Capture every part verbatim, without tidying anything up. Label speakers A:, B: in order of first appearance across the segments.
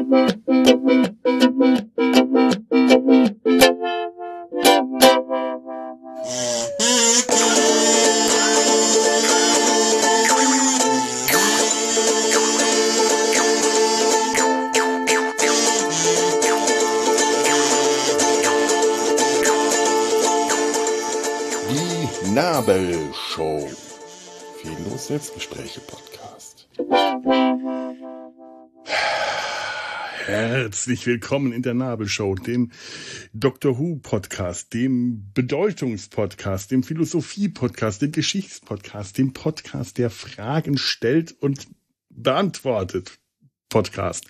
A: Nabelshow. Fehllos Selbstgespräche Podcast. Herzlich willkommen in der Nabelshow, dem Doctor Who Podcast, dem Bedeutungspodcast, dem Philosophie-Podcast, dem Geschichtspodcast, dem Podcast, der Fragen stellt und beantwortet Podcast.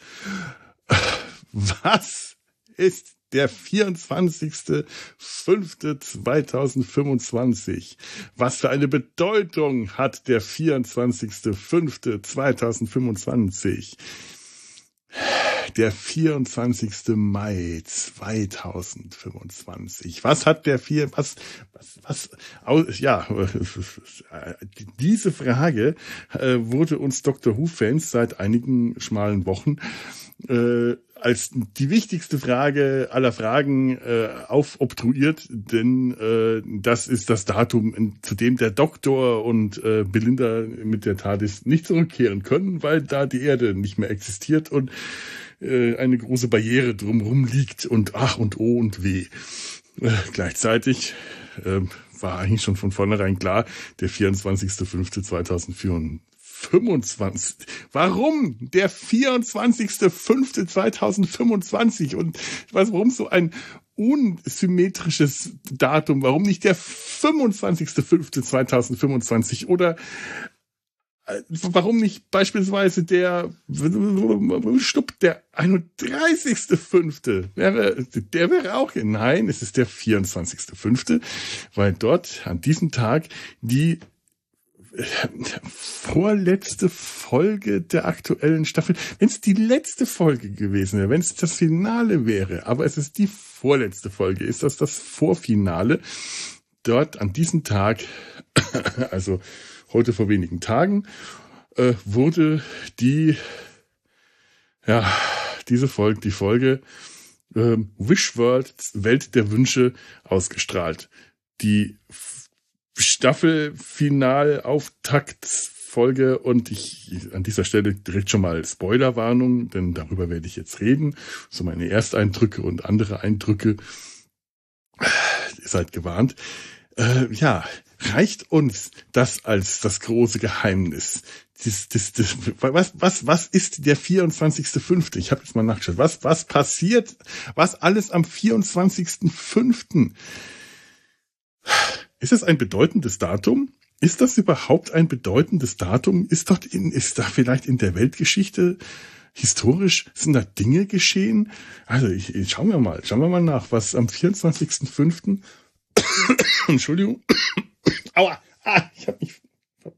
A: Was ist der vierundzwanzigster fünfter zweitausendfünfundzwanzig. Was für eine Bedeutung hat der vierundzwanzigster fünfter zweitausendfünfundzwanzig? Der vierundzwanzigster Mai zweitausendfünfundzwanzig. Was hat der vier, was, was, was, ja, diese Frage äh, wurde uns Doctor Who-Fans seit einigen schmalen Wochen äh, als die wichtigste Frage aller Fragen äh, aufobtruiert, denn äh, das ist das Datum, zu dem der Doktor und äh, Belinda mit der TARDIS nicht zurückkehren können, weil da die Erde nicht mehr existiert und äh, eine große Barriere drumherum liegt und ach und oh und weh. Äh, gleichzeitig äh, war eigentlich schon von vornherein klar, der vierundzwanzigster fünfter zweitausendfünfundzwanzig. Warum der vierundzwanzigster fünfter zweitausendfünfundzwanzig? Und ich weiß, warum so ein unsymmetrisches Datum? Warum nicht der fünfundzwanzigster fünfter zweitausendfünfundzwanzig? Oder äh, warum nicht beispielsweise der Stupp, der einunddreißigster fünfter? Wäre, der wäre auch, nein, es ist der vierundzwanzigster fünfter, weil dort an diesem Tag die vorletzte Folge der aktuellen Staffel, wenn es die letzte Folge gewesen wäre, wenn es das Finale wäre, aber es ist die vorletzte Folge, ist das das Vorfinale. Dort an diesem Tag, also heute vor wenigen Tagen, äh, wurde die, ja, diese Folge, die Folge äh, Wish World, Welt der Wünsche, ausgestrahlt. Die Staffelfinal-Auftaktfolge und ich an dieser Stelle direkt schon mal Spoilerwarnung, denn darüber werde ich jetzt reden. So meine Ersteindrücke und andere Eindrücke. Ihr seid gewarnt. Äh, ja, reicht uns das als das große Geheimnis? Das, das, das, was, was, was ist der vierundzwanzigster fünfter? Ich habe jetzt mal nachgeschaut. Was, was passiert? Was alles am vierundzwanzigster fünfter? Ist das ein bedeutendes Datum? Ist das überhaupt ein bedeutendes Datum? Ist dort in, ist da vielleicht in der Weltgeschichte historisch, sind da Dinge geschehen? Also ich, ich schauen wir mal, schauen wir mal nach, was am vierundzwanzigster fünfter Entschuldigung. Aua, ah, ich habe mich,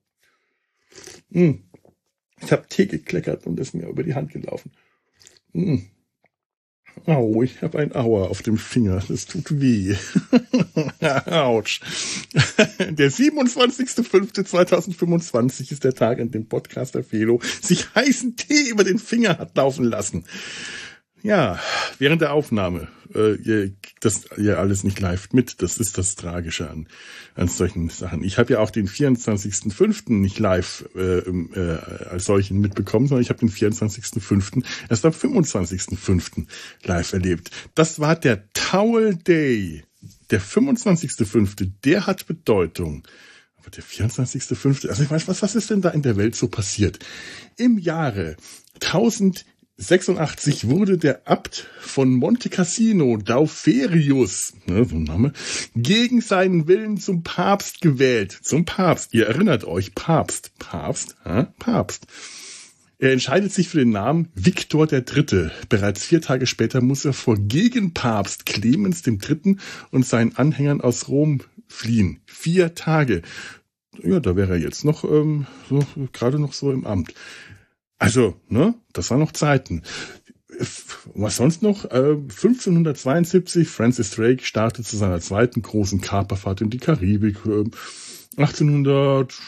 A: hm. ich habe Tee gekleckert und ist mir über die Hand gelaufen. Hm. Au, ich habe ein Aua auf dem Finger. Das tut weh. Autsch. Der siebenundzwanzigster fünfter zweitausendfünfundzwanzig ist der Tag, an dem Podcaster Felo sich heißen Tee über den Finger hat laufen lassen. Ja, während der Aufnahme. Äh, ihr, das ihr alles nicht live mit. Das ist das Tragische an, an solchen Sachen. Ich habe ja auch den vierundzwanzigster fünfter nicht live äh, äh, als solchen mitbekommen, sondern ich habe den vierundzwanzigster fünfter erst am fünfundzwanzigster fünfter live erlebt. Das war der Towel Day. Der fünfundzwanzigster fünfter der hat Bedeutung. Aber der vierundzwanzigster fünfter also ich weiß, was, was ist denn da in der Welt so passiert? Im Jahre tausendsechsundachtzig wurde der Abt von Monte Cassino, Dauferius, ne, so ein Name, gegen seinen Willen zum Papst gewählt. Zum Papst. Ihr erinnert euch, Papst. Papst, äh, Papst. Er entscheidet sich für den Namen Viktor der Dritte. Bereits vier Tage später muss er vor Gegenpapst Clemens dem Dritten und seinen Anhängern aus Rom fliehen. Vier Tage. Ja, da wäre er jetzt noch ähm, so, gerade noch so im Amt. Also, ne, das waren noch Zeiten. Was sonst noch? Äh, fünfzehnhundertzweiundsiebzig, Francis Drake startet zu seiner zweiten großen Kaperfahrt in die Karibik. Äh, achtzehnhundert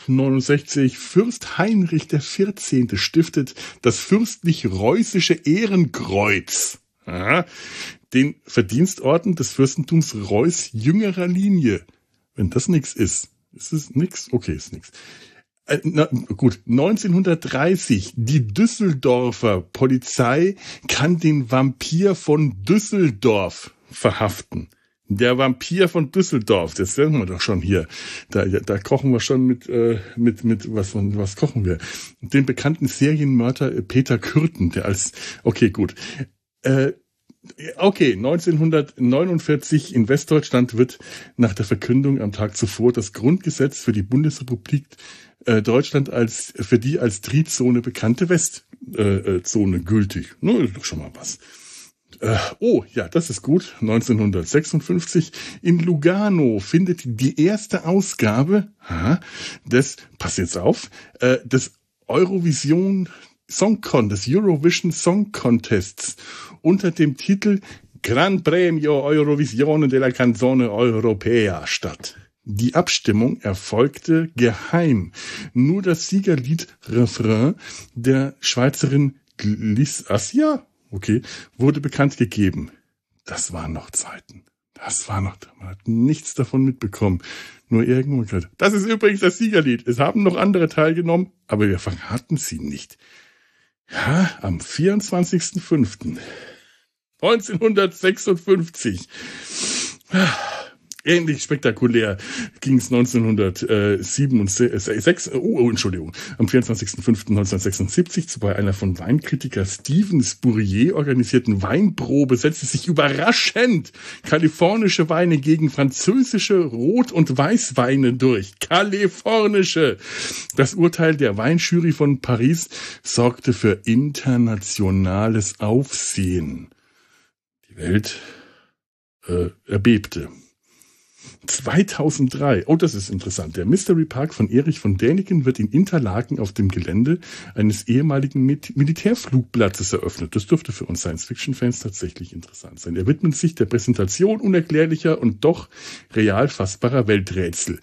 A: neunzehnhundertneunundsechzig, Fürst Heinrich der Vierzehnte stiftet das fürstlich-reußische Ehrenkreuz. Aha. Den Verdienstorden des Fürstentums Reuß jüngerer Linie. Wenn das nix ist, ist es nix? Okay, ist nix. Äh, na, gut, neunzehnhundertdreißig, die Düsseldorfer Polizei kann den Vampir von Düsseldorf verhaften. Der Vampir von Düsseldorf, das werden wir doch schon hier. Da, da kochen wir schon mit, äh, mit, mit, was, was kochen wir? Den bekannten Serienmörder Peter Kürten, der als, okay, gut. Äh, Okay, neunzehnhundertneunundvierzig in Westdeutschland wird nach der Verkündung am Tag zuvor das Grundgesetz für die Bundesrepublik äh, Deutschland als für die als Trizone bekannte Westzone äh, gültig. Nur ist doch schon mal was. Äh, oh, ja, das ist gut. neunzehnhundertsechsundfünfzig in Lugano findet die erste Ausgabe aha, des, pass jetzt auf, äh, des Eurovision Song Contest, des Eurovision Song Contests unter dem Titel Gran Premio Eurovisione della Canzone Europea statt. Die Abstimmung erfolgte geheim. Nur das Siegerlied Refrain der Schweizerin Gliss Assia, okay, wurde bekannt gegeben. Das waren noch Zeiten. Das war noch, man hat nichts davon mitbekommen. Nur irgendwo gehört. Das ist übrigens das Siegerlied. Es haben noch andere teilgenommen, aber wir verraten sie nicht. Ja, am vierundzwanzigsten fünften neunzehnhundertsechsundfünfzig. Ähnlich spektakulär ging es neunzehnhundertsiebenundsechzig, oh, oh, Entschuldigung, am vierundzwanzigsten fünften neunzehnhundertsechsundsiebzig bei einer von Weinkritiker Steven Spurrier organisierten Weinprobe setzte sich überraschend kalifornische Weine gegen französische Rot- und Weißweine durch. Kalifornische! Das Urteil der Weinjury von Paris sorgte für internationales Aufsehen. Die Welt äh, erbebte. zweitausenddrei, oh, das ist interessant. Der Mystery Park von Erich von Däniken wird in Interlaken auf dem Gelände eines ehemaligen Mit- Militärflugplatzes eröffnet. Das dürfte für uns Science-Fiction-Fans tatsächlich interessant sein. Er widmet sich der Präsentation unerklärlicher und doch real fassbarer Welträtsel.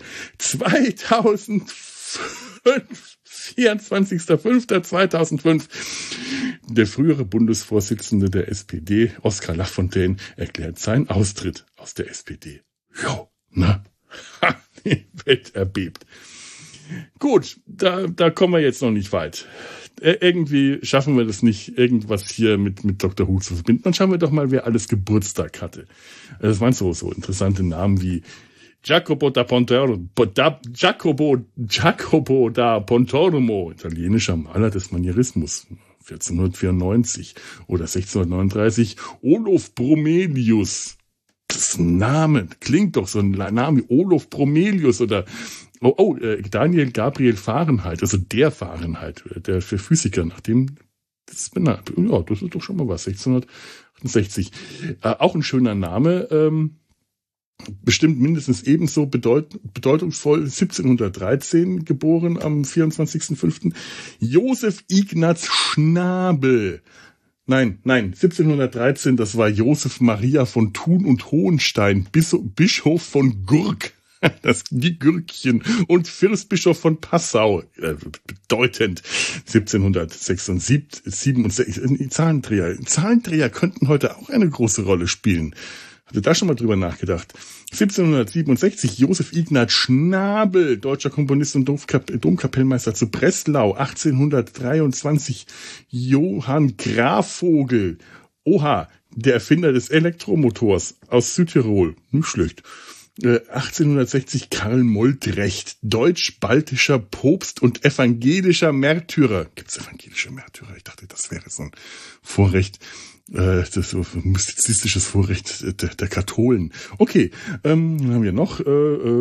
A: zweitausendfünf, vierundzwanzigster fünfter zweitausendfünf. Der frühere Bundesvorsitzende der S P D, Oskar Lafontaine, erklärt seinen Austritt aus der S P D. Jo, ne? Ha, die Welt erbebt. Gut, da, da kommen wir jetzt noch nicht weit. Äh, irgendwie schaffen wir das nicht, irgendwas hier mit, mit Doktor Who zu verbinden. Dann schauen wir doch mal, wer alles Geburtstag hatte. Das waren so, so interessante Namen wie Jacopo da Pontormo, da, Jacopo, Jacopo da Pontormo, italienischer Maler des Manierismus, vierzehnhundertvierundneunzig, oder sechzehnhundertneununddreißig, Olof Bromelius. Das Name klingt doch so ein Name wie Olof Bromelius oder oh, oh äh, Daniel Gabriel Fahrenheit, also der Fahrenheit, der für Physiker, nachdem das ist benannt. Ja, das ist doch schon mal was. sechzehnhundertachtundsechzig. Äh, auch ein schöner Name. Ähm, Bestimmt mindestens ebenso bedeut- bedeutungsvoll, siebzehnhundertdreizehn geboren am vierundzwanzigsten fünften Josef Ignaz Schnabel. Nein, nein, siebzehnhundertdreizehn, das war Josef Maria von Thun und Hohenstein, Bis- Bischof von Gurk, das die Gürkchen und Fürstbischof von Passau, äh, bedeutend, siebzehnhundertsechsundsiebzig, siebenundsechzig, Zahlendreher. Zahlendreher könnten heute auch eine große Rolle spielen. Hatte da schon mal drüber nachgedacht. siebzehnhundertsiebenundsechzig, Josef Ignaz Schnabel, deutscher Komponist und Domkap- Domkapellmeister zu Breslau. achtzehnhundertdreiundzwanzig, Johann Grafvogel, oha, der Erfinder des Elektromotors aus Südtirol. Nicht schlecht. Äh, achtzehnhundertsechzig, Karl Moltrecht, deutsch-baltischer Propst und evangelischer Märtyrer. Gibt's evangelische Märtyrer? Ich dachte, das wäre so ein Vorrecht. Das ist so ein mystizistisches Vorrecht der, der Katholen. Okay, ähm, dann haben wir noch äh,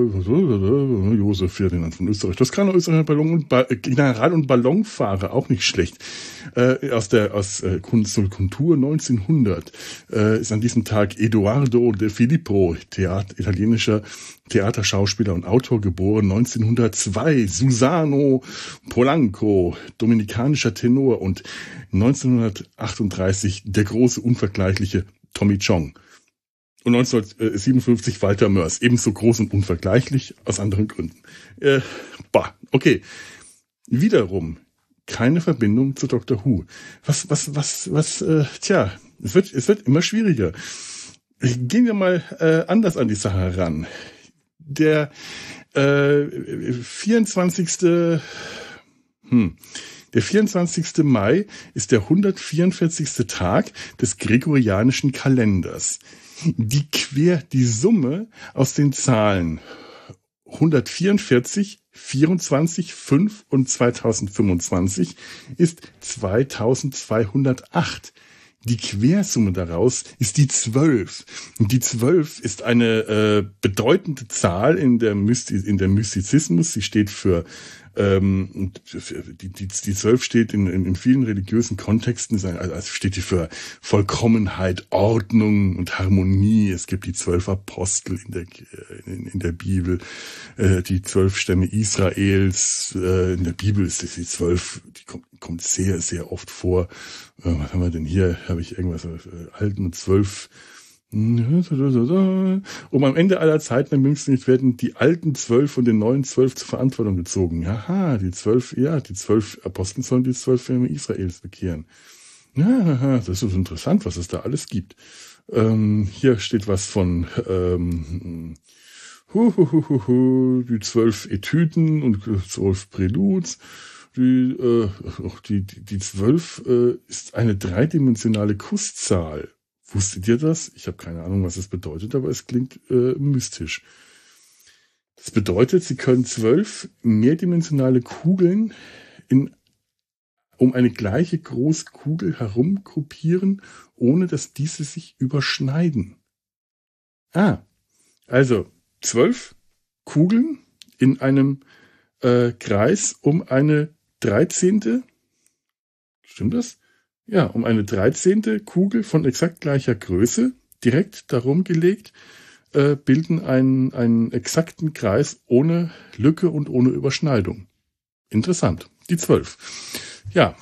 A: äh, Josef Ferdinand von Österreich. Das kann Österreich Ballon und ba- General- und Ballonfahrer, auch nicht schlecht. Äh, aus der aus äh, Kunst und Kultur neunzehnhundert äh, ist an diesem Tag Edoardo de Filippo, Theater, italienischer Theaterschauspieler und Autor, geboren neunzehnhundertzwei. Susano Polanco, dominikanischer Tenor, und neunzehnhundertachtunddreißig der große, unvergleichliche Tommy Chong. Und neunzehnhundertsiebenundfünfzig Walter Mörs, ebenso groß und unvergleichlich, aus anderen Gründen. Äh, bah, Okay. Wiederum keine Verbindung zu Doctor Who. Was, was, was, was, äh, tja, es wird, es wird immer schwieriger. Gehen wir mal äh, anders an die Sache ran. Der äh, vierundzwanzigste Hm, der vierundzwanzigste Mai ist der hundertvierundvierzigste Tag des gregorianischen Kalenders. Die Quer, die Summe aus den Zahlen hundertvierundvierzig, vierundzwanzig, fünf und zweitausendfünfundzwanzig ist zweitausendzweihundertacht. Die Quersumme daraus ist die zwölf. Und die zwölf ist eine äh, bedeutende Zahl in der, Mysti in der Mystizismus. Sie steht für ähm, die, die, die zwölf steht in, in, in vielen religiösen Kontexten, also steht die für Vollkommenheit, Ordnung und Harmonie. Es gibt die zwölf Apostel in der, in, in der Bibel, äh, die zwölf Stämme Israels. Äh, in der Bibel ist das die zwölf, die kommt, kommt sehr, sehr oft vor. Äh, was haben wir denn hier? Habe ich irgendwas, äh, Alten und zwölf. Um am Ende aller Zeiten am jüngsten nicht werden die alten zwölf von den neuen zwölf zur Verantwortung gezogen. Aha, die zwölf, ja, die zwölf Apostel sollen die zwölf Stämme Israels bekehren. Ja, das ist interessant, was es da alles gibt. Ähm, hier steht was von ähm, hu, hu, hu, hu, hu, die zwölf Etüden und zwölf Präluds. Die, äh, die, die, die zwölf äh, ist eine dreidimensionale Kusszahl. Wusstet ihr das? Ich habe keine Ahnung, was das bedeutet, aber es klingt äh, mystisch. Das bedeutet, sie können zwölf mehrdimensionale Kugeln in, um eine gleiche große Kugel herumgruppieren, ohne dass diese sich überschneiden. Ah, also zwölf Kugeln in einem äh, Kreis um eine dreizehnte. Stimmt das? Ja, um eine dreizehnte Kugel von exakt gleicher Größe, direkt darum gelegt, äh, bilden einen, einen exakten Kreis ohne Lücke und ohne Überschneidung. Interessant. Die zwölf. Ja,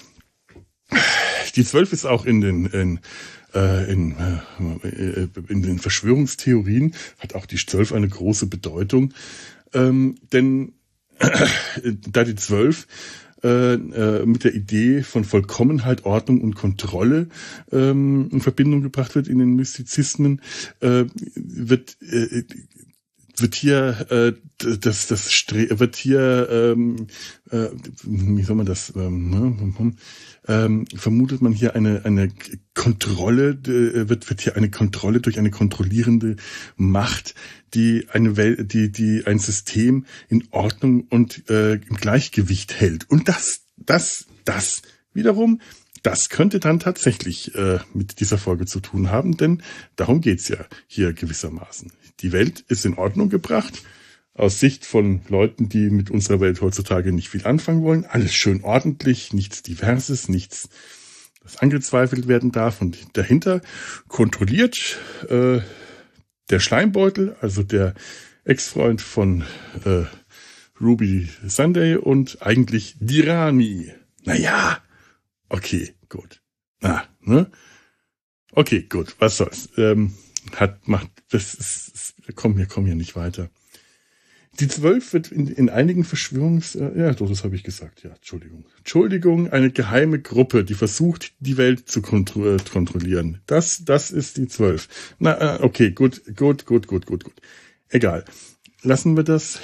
A: die zwölf ist auch in den, in, äh, in, äh, in den Verschwörungstheorien, hat auch die zwölf eine große Bedeutung. Ähm, denn äh, da die zwölf Äh, äh, mit der Idee von Vollkommenheit, Ordnung und Kontrolle ähm, in Verbindung gebracht wird in den Mystizismen, äh, wird äh, wird hier äh, das das Stre wird hier ähm, äh, wie soll man das ähm, ähm, vermutet man hier eine eine Kontrolle äh, wird wird hier eine Kontrolle durch eine kontrollierende Macht, die eine Welt, die die ein System in Ordnung und äh, im Gleichgewicht hält. Und das das das wiederum, das könnte dann tatsächlich äh, mit dieser Folge zu tun haben, denn darum geht's ja hier gewissermaßen. Die Welt ist in Ordnung gebracht, aus Sicht von Leuten, die mit unserer Welt heutzutage nicht viel anfangen wollen. Alles schön ordentlich, nichts Diverses, nichts, das angezweifelt werden darf. Und dahinter kontrolliert äh, der Schleimbeutel, also der Ex-Freund von äh, Ruby Sunday und eigentlich die Rani. Naja, okay, gut. Ah, ne? Okay, gut, was soll's. Ähm, hat, macht, das ist, wir kommen hier, kommen hier nicht weiter. Die zwölf wird in, in einigen Verschwörungs... Äh, ja, doch, das habe ich gesagt, ja, Entschuldigung. Entschuldigung, eine geheime Gruppe, die versucht, die Welt zu kontro äh, kontrollieren. Das, das ist die zwölf. Na, äh, okay, gut, gut, gut, gut, gut, gut. Egal. Lassen wir das.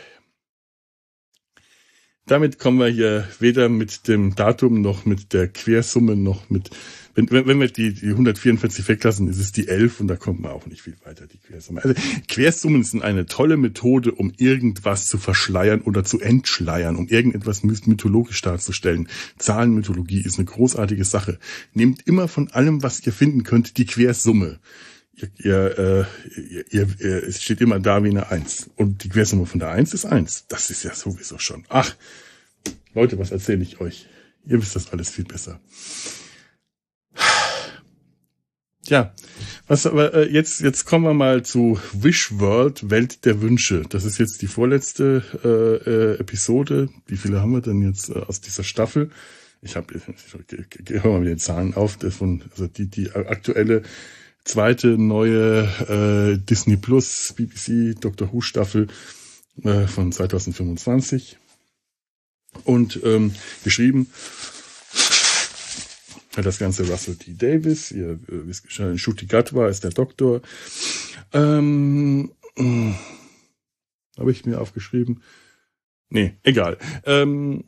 A: Damit kommen wir hier weder mit dem Datum noch mit der Quersumme noch mit... Wenn, wenn wir die, die hundertvierundvierzig weglassen, ist es die elf und da kommt man auch nicht viel weiter, die Quersumme. Also Quersummen sind eine tolle Methode, um irgendwas zu verschleiern oder zu entschleiern, um irgendetwas mythologisch darzustellen. Zahlenmythologie ist eine großartige Sache. Nehmt immer von allem, was ihr finden könnt, die Quersumme. Ihr, ihr, äh, ihr, ihr, ihr, es steht immer da wie eine eins. Und die Quersumme von der eins ist eins. Das ist ja sowieso schon. Ach, Leute, was erzähle ich euch? Ihr wisst das alles viel besser. Ja, was aber äh, jetzt jetzt kommen wir mal zu Wish World, Welt der Wünsche. Das ist jetzt die vorletzte äh, äh, Episode. Wie viele haben wir denn jetzt äh, aus dieser Staffel? Ich habe hör mal mit den Zahlen auf. Davon, also die die aktuelle zweite neue äh, Disney Plus B B C Doctor Who Staffel äh, von zweitausendfünfundzwanzig. Und ähm, geschrieben hat das Ganze Russell T. Davis, ihr äh, wisst schon, Ncuti Gatwa ist der Doktor. Ähm, äh, habe ich mir aufgeschrieben? Nee, egal. Ähm,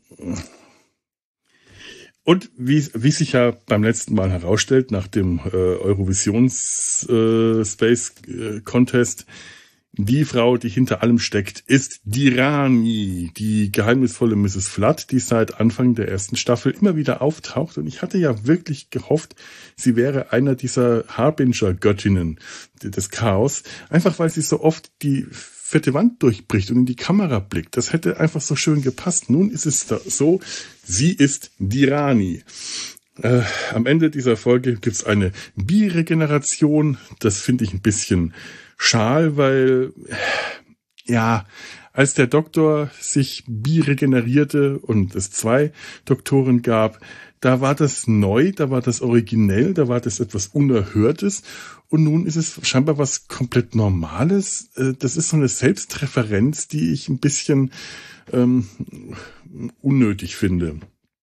A: und wie, wie sich ja beim letzten Mal herausstellt, nach dem äh, Eurovisions äh, Space äh, Contest, die Frau, die hinter allem steckt, ist die Rani, die geheimnisvolle Misses Flood, die seit Anfang der ersten Staffel immer wieder auftaucht. Und ich hatte ja wirklich gehofft, sie wäre einer dieser Harbinger-Göttinnen des Chaos, einfach weil sie so oft die vierte Wand durchbricht und in die Kamera blickt. Das hätte einfach so schön gepasst. Nun ist es so, sie ist die Rani. Äh, am Ende dieser Folge gibt's eine Bi-Regeneration. Das finde ich ein bisschen schal, weil, ja, als der Doktor sich bi-regenerierte und es zwei Doktoren gab, da war das neu, da war das originell, da war das etwas Unerhörtes und nun ist es scheinbar was komplett Normales. Das ist so eine Selbstreferenz, die ich ein bisschen ähm, unnötig finde.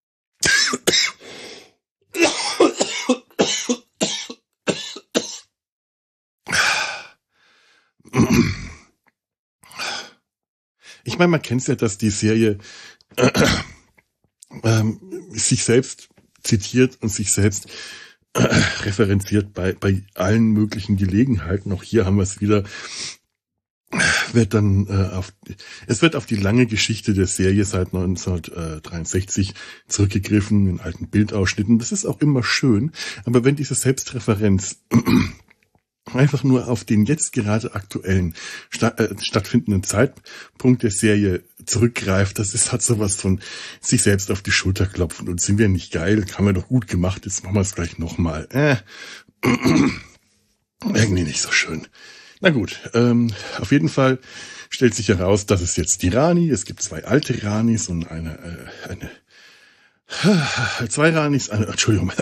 A: Ich meine, man kennt es ja, dass die Serie äh, äh, sich selbst zitiert und sich selbst äh, referenziert bei, bei allen möglichen Gelegenheiten. Auch hier haben wir es wieder. Wird dann äh, auf, es wird auf die lange Geschichte der Serie seit neunzehnhundertdreiundsechzig zurückgegriffen in alten Bildausschnitten. Das ist auch immer schön. Aber wenn diese Selbstreferenz einfach nur auf den jetzt gerade aktuellen sta- äh, stattfindenden Zeitpunkt der Serie zurückgreift, das ist halt sowas von sich selbst auf die Schulter klopfen und sind wir nicht geil, haben wir doch gut gemacht, jetzt machen wir es gleich nochmal. Äh, irgendwie nicht so schön. Na gut, ähm, auf jeden Fall stellt sich heraus, dass es jetzt die Rani, es gibt zwei alte Ranis und eine, äh, eine, äh, zwei Ranis, eine, Entschuldigung,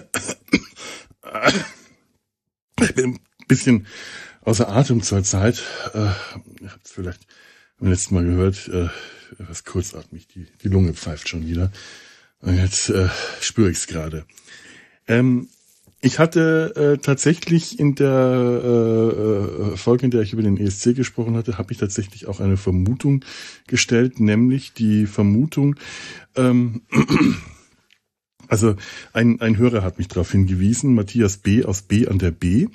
A: ich bin ein bisschen außer Atem zur Zeit, äh, ihr habt es vielleicht beim letzten Mal gehört, äh, etwas kurzatmig, die, die Lunge pfeift schon wieder und jetzt äh, spüre ich es gerade. Ähm, Ich hatte äh, tatsächlich in der äh, Folge, in der ich über den E S C gesprochen hatte, habe ich tatsächlich auch eine Vermutung gestellt, nämlich die Vermutung, ähm, also ein, ein Hörer hat mich darauf hingewiesen, Matthias B. aus B an der B.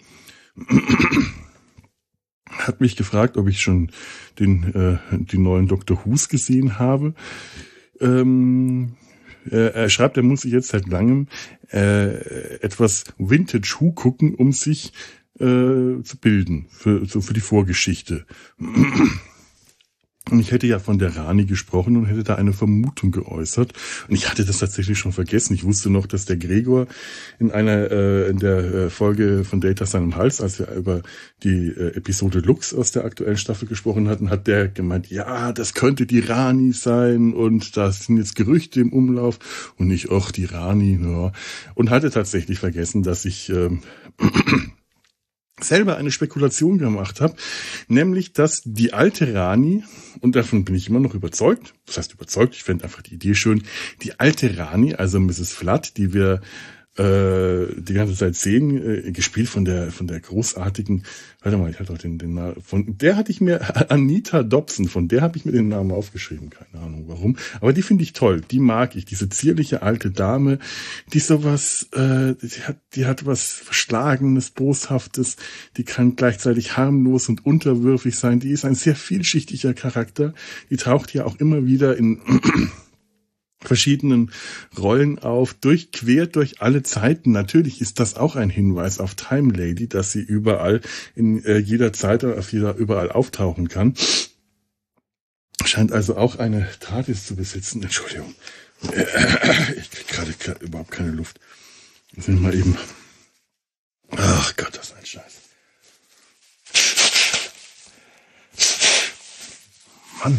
A: hat mich gefragt, ob ich schon den, äh, den neuen Doktor Who's gesehen habe. Ähm, Er schreibt, er muss sich jetzt seit langem äh, etwas Vintage Who gucken, um sich äh, zu bilden, für, so für die Vorgeschichte. Und ich hätte ja von der Rani gesprochen und hätte da eine Vermutung geäußert. Und ich hatte das tatsächlich schon vergessen. Ich wusste noch, dass der Gregor in einer äh, in der Folge von Data seinem Hals, als wir über die äh, Episode Lux aus der aktuellen Staffel gesprochen hatten, hat der gemeint, ja, das könnte die Rani sein und da sind jetzt Gerüchte im Umlauf und nicht, ach, die Rani, ja. Und hatte tatsächlich vergessen, dass ich ähm, selber eine Spekulation gemacht habe, nämlich, dass die alte Rani, und davon bin ich immer noch überzeugt, das heißt überzeugt, ich fände einfach die Idee schön, die alte Rani, also Misses Flood, die wir äh, die ganze Zeit sehen, äh, gespielt von der von der großartigen, warte mal, ich hatte doch den, den Namen, von der hatte ich mir, Anita Dobson, von der habe ich mir den Namen aufgeschrieben, keine Ahnung warum, aber die finde ich toll, die mag ich, diese zierliche alte Dame, die sowas, äh, die hat, die hat was Verschlagenes, Boshaftes, die kann gleichzeitig harmlos und unterwürfig sein, die ist ein sehr vielschichtiger Charakter, die taucht ja auch immer wieder in verschiedenen Rollen auf, durch, quer durch alle Zeiten. Natürlich ist das auch ein Hinweis auf Time Lady, dass sie überall, in äh, jeder Zeit oder auf jeder, überall auftauchen kann. Scheint also auch eine TARDIS zu besitzen. Entschuldigung. Äh, ich krieg gerade ke- überhaupt keine Luft. Ich will mal eben. Ach Gott, das ist ein Scheiß. Mann.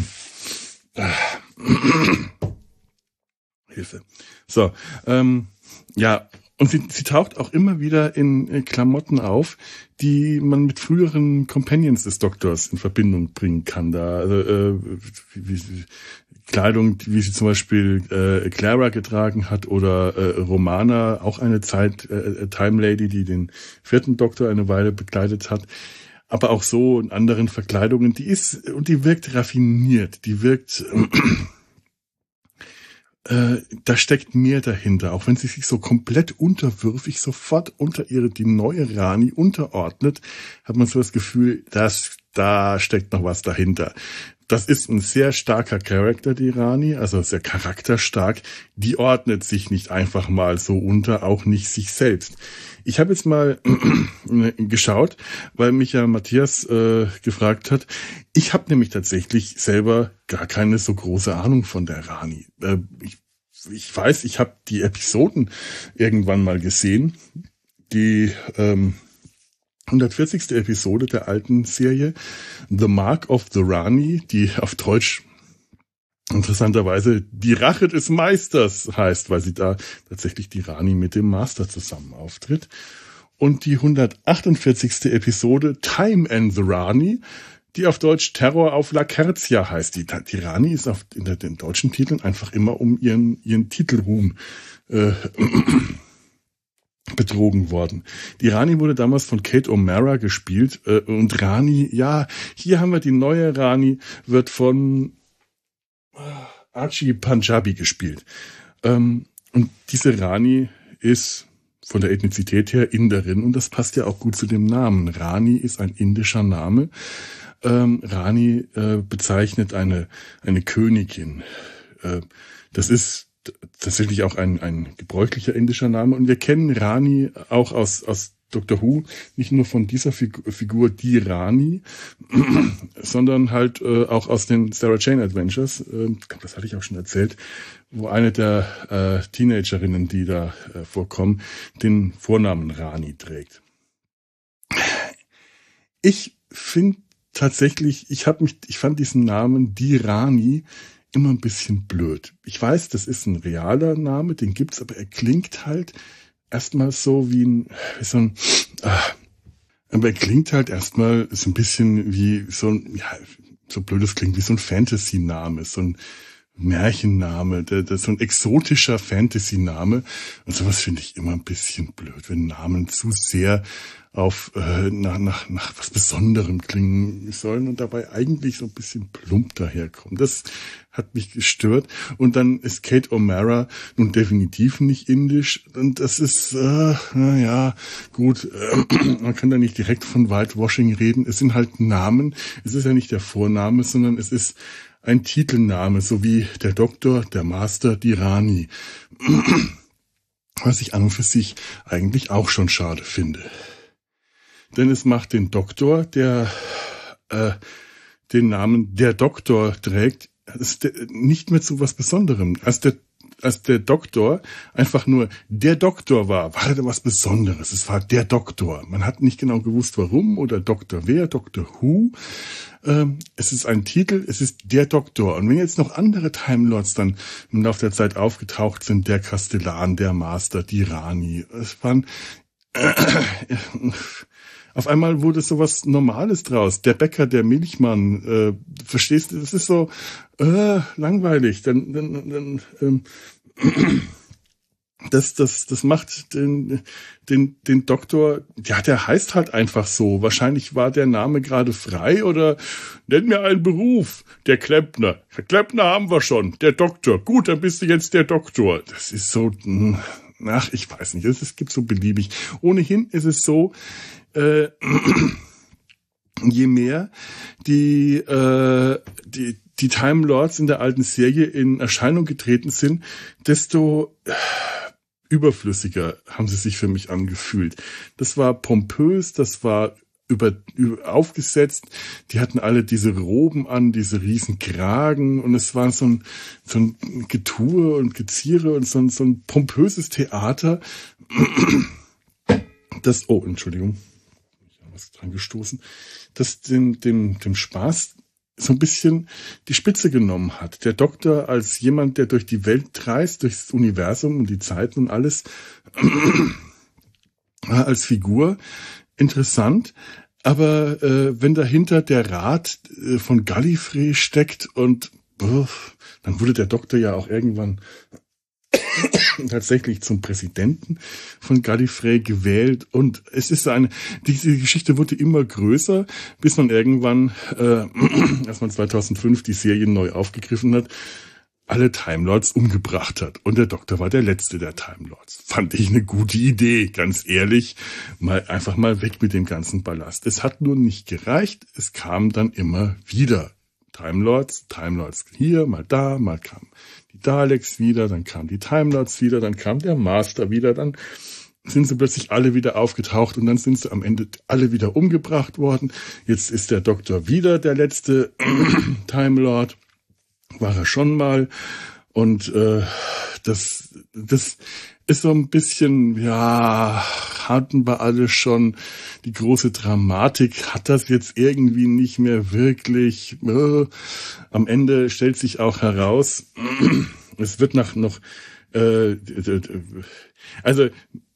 A: Hilfe. So, ähm, ja, Und sie, sie taucht auch immer wieder in äh, Klamotten auf, die man mit früheren Companions des Doktors in Verbindung bringen kann. Da also, äh, wie, wie, Kleidung, wie sie zum Beispiel äh, Clara getragen hat oder äh, Romana, auch eine Zeit äh, Time Lady, die den vierten Doktor eine Weile begleitet hat. Aber auch so in anderen Verkleidungen, die ist und die wirkt raffiniert, die wirkt äh, da steckt mehr dahinter, auch wenn sie sich so komplett unterwürfig sofort unter ihre die neue Rani unterordnet, hat man so das Gefühl, dass da steckt noch was dahinter. Das ist ein sehr starker Charakter, die Rani, also sehr charakterstark. Die ordnet sich nicht einfach mal so unter, auch nicht sich selbst. Ich habe jetzt mal geschaut, weil mich ja Matthias äh, gefragt hat. Ich habe nämlich tatsächlich selber gar keine so große Ahnung von der Rani. Äh, ich, ich weiß, ich habe die Episoden irgendwann mal gesehen, die ähm, hundertvierzigste Episode der alten Serie, The Mark of the Rani, die auf Deutsch interessanterweise die Rache des Meisters heißt, weil sie da tatsächlich die Rani mit dem Master zusammen auftritt. Und die hundertachtundvierzigste Episode, Time and the Rani, die auf Deutsch Terror auf La Kerzia heißt. Die, die Rani ist auf, in den deutschen Titeln einfach immer um ihren, ihren Titelruhm äh, betrogen worden. Die Rani wurde damals von Kate O'Mara gespielt äh, und Rani, ja, hier haben wir die neue Rani, wird von Archie Panjabi gespielt. Ähm, und diese Rani ist von der Ethnizität her Inderin und das passt ja auch gut zu dem Namen. Rani ist ein indischer Name. Ähm, Rani äh, bezeichnet eine, eine Königin. Äh, das ist tatsächlich auch ein, ein gebräuchlicher indischer Name. Und wir kennen Rani auch aus, aus Doctor Who, nicht nur von dieser Figur, Figur die Rani, sondern halt äh, auch aus den Sarah Jane Adventures. Äh, ich glaube, das hatte ich auch schon erzählt, wo eine der äh, Teenagerinnen, die da äh, vorkommen, den Vornamen Rani trägt. Ich finde tatsächlich, ich habe mich, ich fand diesen Namen die Rani immer ein bisschen blöd. Ich weiß, das ist ein realer Name, den gibt's, aber er klingt halt erstmal so wie ein, wie so ein, ah, aber er klingt halt erstmal so ein bisschen wie so ein, ja, so blöd es klingt, wie so ein Fantasy-Name, so ein Märchenname, der, der so ein exotischer Fantasy-Name. Und sowas finde ich immer ein bisschen blöd, wenn Namen zu sehr auf äh, nach, nach, nach was Besonderem klingen sollen und dabei eigentlich so ein bisschen plump daherkommen. Das hat mich gestört. Und dann ist Kate O'Mara nun definitiv nicht indisch. Und das ist, äh, naja, gut, äh, man kann da nicht direkt von Whitewashing reden. Es sind halt Namen. Es ist ja nicht der Vorname, sondern es ist ein Titelname, so wie der Doktor, der Master, die Rani. Was ich an und für sich eigentlich auch schon schade finde. Denn es macht den Doktor, der äh, den Namen der Doktor trägt, ist nicht mehr zu was Besonderem. Als der, als der Doktor einfach nur der Doktor war, war da was Besonderes. Es war der Doktor. Man hat nicht genau gewusst, warum oder Doktor wer, Doktor Who. Ähm, es ist ein Titel, es ist der Doktor. Und wenn jetzt noch andere Time Lords dann im Laufe der Zeit aufgetaucht sind, der Kastellan, der Master, die Rani, es waren äh, äh, auf einmal wurde sowas Normales draus. Der Bäcker, der Milchmann, äh, verstehst du? Das ist so äh, langweilig. Dann, dann, dann ähm, das, das, das macht den, den, den Doktor. Ja, der heißt halt einfach so. Wahrscheinlich war der Name gerade frei oder nenn mir einen Beruf. Der Klempner. Der Klempner haben wir schon. Der Doktor. Gut, dann bist du jetzt der Doktor. Das ist so. Ach, ich weiß nicht. Es gibt so beliebig. Ohnehin ist es so. Äh, je mehr die, äh, die, die Time Lords in der alten Serie in Erscheinung getreten sind, desto äh, überflüssiger haben sie sich für mich angefühlt. Das war pompös, das war über, über aufgesetzt. Die hatten alle diese Roben an, diese riesen Kragen und es war so ein, so ein Getue und Geziere und so ein, so ein pompöses Theater. Das, oh, Entschuldigung. Was dran gestoßen, das den, dem, dem Spaß so ein bisschen die Spitze genommen hat. Der Doktor als jemand, der durch die Welt reist, durchs Universum und die Zeiten und alles, als Figur interessant. Aber äh, wenn dahinter der Rat äh, von Gallifrey steckt und oh, dann wurde der Doktor ja auch irgendwann tatsächlich zum Präsidenten von Gallifrey gewählt und es ist eine, diese Geschichte wurde immer größer, bis man irgendwann, äh, als man zweitausendfünf die Serie neu aufgegriffen hat, alle Time Lords umgebracht hat. Und der Doktor war der letzte der Time Lords. Fand ich eine gute Idee, ganz ehrlich. Mal einfach mal weg mit dem ganzen Ballast. Es hat nur nicht gereicht. Es kam dann immer wieder. Time Lords, Time Lords hier, mal da, mal kamen die Daleks wieder, dann kamen die Time Lords wieder, dann kam der Master wieder, dann sind sie plötzlich alle wieder aufgetaucht und dann sind sie am Ende alle wieder umgebracht worden. Jetzt ist der Doktor wieder der letzte Time Lord. War er schon mal. Und äh, das, das ist so ein bisschen, ja, hatten wir alle schon. Die große Dramatik hat das jetzt irgendwie nicht mehr wirklich. Äh, am Ende stellt sich auch heraus, es wird nach noch, äh, also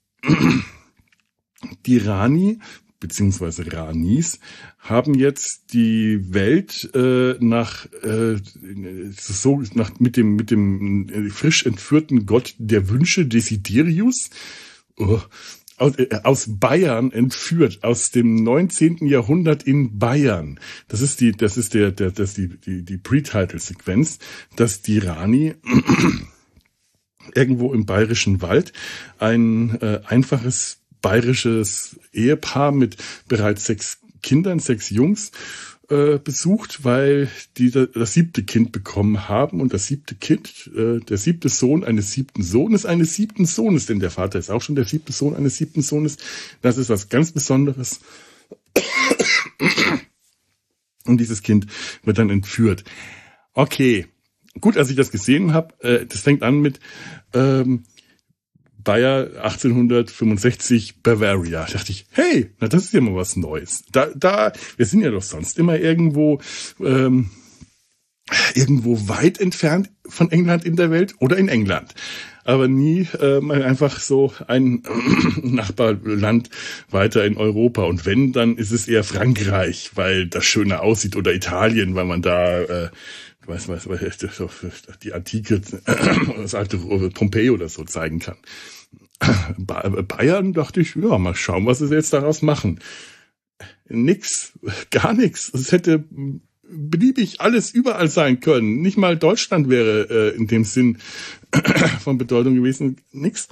A: die Rani beziehungsweise Ranis haben jetzt die Welt äh, nach äh, so nach mit dem mit dem äh, frisch entführten Gott der Wünsche Desiderius oh, aus, äh, aus Bayern entführt, aus dem neunzehnten Jahrhundert in Bayern. Das ist die das ist der der das die die die Pre-Title-Sequenz, dass die Rani irgendwo im bayerischen Wald ein äh, einfaches bayerisches Ehepaar mit bereits sechs Kindern, sechs Jungs äh, besucht, weil die das siebte Kind bekommen haben und das siebte Kind, äh, der siebte Sohn eines siebten Sohnes, eines siebten Sohnes, denn der Vater ist auch schon der siebte Sohn eines siebten Sohnes. Das ist was ganz Besonderes. Und dieses Kind wird dann entführt. Okay, gut, als ich das gesehen habe, äh, das fängt an mit ähm, Bayer achtzehnhundertfünfundsechzig Bavaria. Da dachte ich, hey, na das ist ja mal was Neues. Da, da, wir sind ja doch sonst immer irgendwo, ähm, irgendwo weit entfernt von England in der Welt oder in England. Aber nie äh, mal einfach so ein Nachbarland weiter in Europa. Und wenn, dann ist es eher Frankreich, weil das schöner aussieht, oder Italien, weil man da äh, weiß was, die Antike, das alte Pompeji oder so zeigen kann. Bayern dachte ich, ja, mal schauen, was sie jetzt daraus machen. Nix, gar nichts. Es hätte beliebig alles überall sein können. Nicht mal Deutschland wäre äh, in dem Sinn von Bedeutung gewesen. Nix.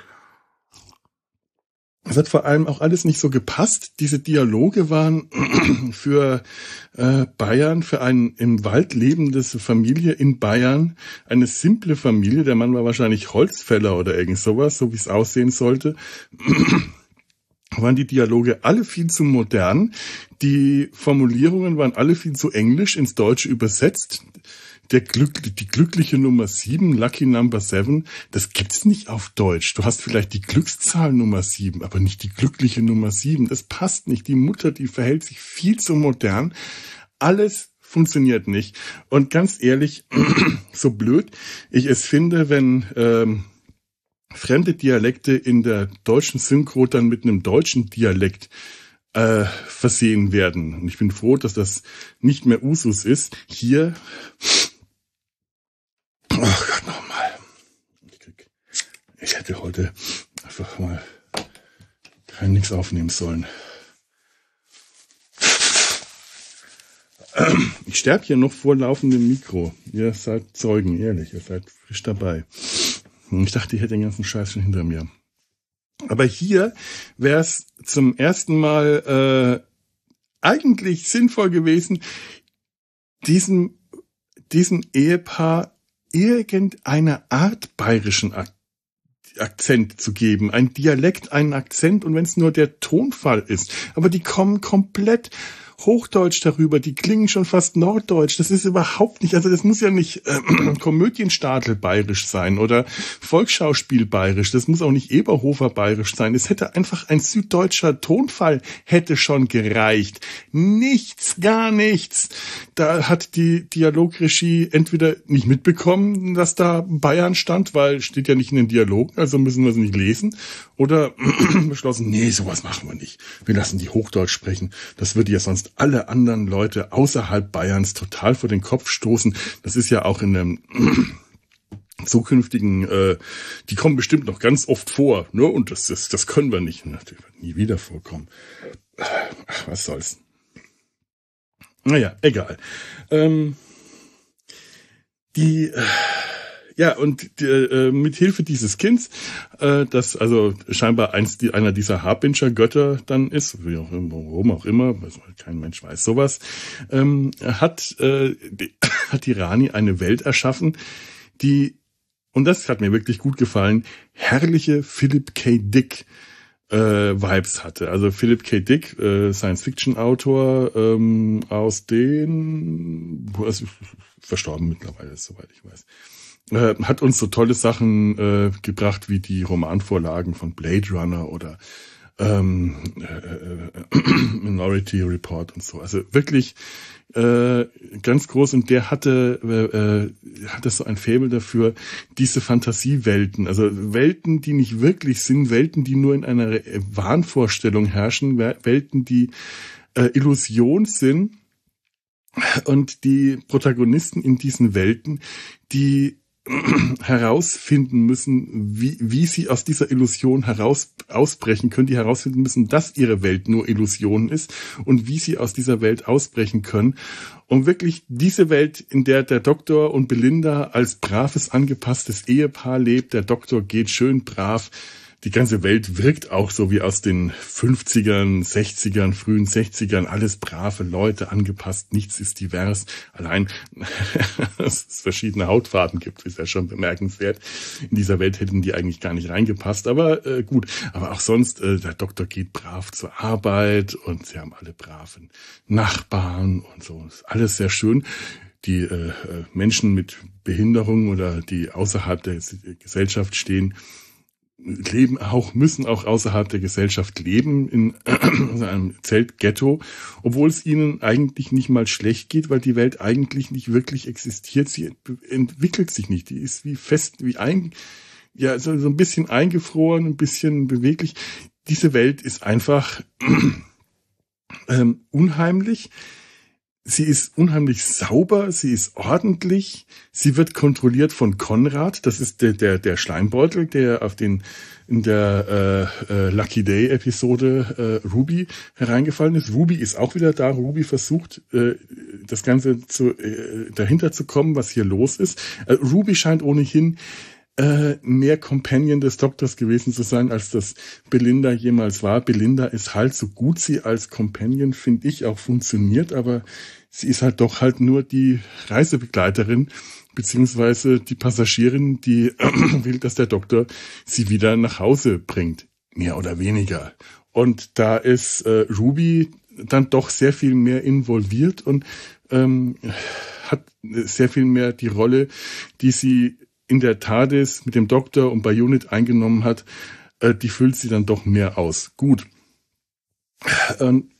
A: Es hat vor allem auch alles nicht so gepasst. Diese Dialoge waren für äh, Bayern, für eine im Wald lebende Familie in Bayern, eine simple Familie. Der Mann war wahrscheinlich Holzfäller oder irgend sowas, so wie es aussehen sollte. Waren die Dialoge alle viel zu modern. Die Formulierungen waren alle viel zu englisch ins Deutsche übersetzt. Der Glück, die glückliche Nummer sieben, Lucky Number Seven, das gibt's nicht auf Deutsch. Du hast vielleicht die Glückszahl Nummer sieben, aber nicht die glückliche Nummer sieben. Das passt nicht. Die Mutter, die verhält sich viel zu modern. Alles funktioniert nicht. Und ganz ehrlich, so blöd ich es finde, wenn ähm, fremde Dialekte in der deutschen Synchro dann mit einem deutschen Dialekt äh, versehen werden. Und ich bin froh, dass das nicht mehr Usus ist. Hier oh Gott, nochmal. Ich, krieg, ich hätte heute einfach mal kein nix aufnehmen sollen. Ich sterbe hier noch vor laufendem Mikro. Ihr seid Zeugen, ehrlich. Ihr seid frisch dabei. Ich dachte, ich hätte den ganzen Scheiß schon hinter mir. Aber hier wäre es zum ersten Mal äh, eigentlich sinnvoll gewesen, diesem, diesem Ehepaar irgendeine Art bayerischen Ak- Akzent zu geben. Ein Dialekt, einen Akzent, und wenn es nur der Tonfall ist. Aber die kommen komplett Hochdeutsch darüber, die klingen schon fast norddeutsch. Das ist überhaupt nicht, also das muss ja nicht äh, Komödienstadel bayerisch sein oder Volksschauspiel bayerisch. Das muss auch nicht Eberhofer bayerisch sein. Es hätte einfach ein süddeutscher Tonfall hätte schon gereicht. Nichts, gar nichts. Da hat die Dialogregie entweder nicht mitbekommen, dass da Bayern stand, weil steht ja nicht in den Dialogen, also müssen wir es nicht lesen, oder beschlossen, nee, sowas machen wir nicht. Wir lassen die Hochdeutsch sprechen. Das würde ja sonst alle anderen Leute außerhalb Bayerns total vor den Kopf stoßen. Das ist ja auch in einem zukünftigen, äh, die kommen bestimmt noch ganz oft vor, ne? Und das, das, das können wir nicht. Das wird nie wieder vorkommen. Ach, was soll's. Naja, egal. Ähm, die, äh, ja, und äh, mit Hilfe dieses Kinds, äh, das also scheinbar eins, die, einer dieser Harbinger-Götter dann ist, wie auch immer, warum auch immer, also kein Mensch weiß sowas, ähm, hat, äh, die, hat die Rani eine Welt erschaffen, die, und das hat mir wirklich gut gefallen, herrliche Philip K. Dick äh, Vibes hatte. Also Philip K. Dick, äh, Science-Fiction-Autor ähm, aus den, also verstorben mittlerweile, soweit ich weiß, äh, hat uns so tolle Sachen äh, gebracht wie die Romanvorlagen von Blade Runner oder ähm, äh, Minority Report und so. Also wirklich äh, ganz groß, und der hatte äh, hatte so ein Faible dafür, diese Fantasiewelten, also Welten, die nicht wirklich sind, Welten, die nur in einer Wahnvorstellung herrschen, Welten, die äh, Illusion sind, und die Protagonisten in diesen Welten, die herausfinden müssen, wie, wie sie aus dieser Illusion heraus ausbrechen können, die herausfinden müssen, dass ihre Welt nur Illusion ist und wie sie aus dieser Welt ausbrechen können. Und wirklich diese Welt, in der der Doktor und Belinda als braves, angepasstes Ehepaar lebt, der Doktor geht schön brav. Die ganze Welt wirkt auch so wie aus den fünfzigern, sechzigern, frühen sechzigern. Alles brave Leute, angepasst, nichts ist divers. Allein, dass es verschiedene Hautfarben gibt, ist ja schon bemerkenswert. In dieser Welt hätten die eigentlich gar nicht reingepasst. Aber äh, gut, aber auch sonst, äh, der Doktor geht brav zur Arbeit und sie haben alle braven Nachbarn und so. Ist alles sehr schön. Die äh, Menschen mit Behinderung oder die außerhalb der Gesellschaft stehen, leben auch, müssen auch außerhalb der Gesellschaft leben, in also einem Zeltghetto, obwohl es ihnen eigentlich nicht mal schlecht geht, weil die Welt eigentlich nicht wirklich existiert. Sie entwickelt sich nicht. Die ist wie fest, wie ein, ja, so, so ein bisschen eingefroren, ein bisschen beweglich. Diese Welt ist einfach ähm, unheimlich. Sie ist unheimlich sauber, sie ist ordentlich, sie wird kontrolliert von Konrad, das ist der der der Schleimbeutel, der auf den in der äh, äh, Lucky Day Episode äh, Ruby hereingefallen ist. Ruby ist auch wieder da. Ruby versucht äh, das Ganze zu äh, dahinter zu kommen, was hier los ist. Äh, Ruby scheint ohnehin äh, mehr Companion des Doktors gewesen zu sein, als das Belinda jemals war. Belinda ist halt, so gut sie als Companion, finde ich, auch funktioniert, aber sie ist halt doch halt nur die Reisebegleiterin, beziehungsweise die Passagierin, die will, dass der Doktor sie wieder nach Hause bringt. Mehr oder weniger. Und da ist äh, Ruby dann doch sehr viel mehr involviert und ähm, hat sehr viel mehr die Rolle, die sie in der TARDIS mit dem Doktor und bei Unit eingenommen hat, äh, die füllt sie dann doch mehr aus. Gut. Ähm,